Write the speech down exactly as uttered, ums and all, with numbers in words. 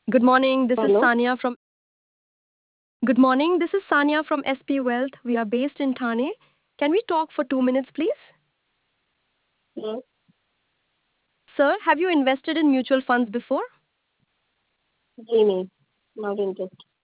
Good morning. This is Hello. Sania from Good morning. This is Sania from S P Wealth. We are based in Thane. Can we talk for two minutes, please? Yes. Sir, have you invested in mutual funds before? Dreaming. Not interested.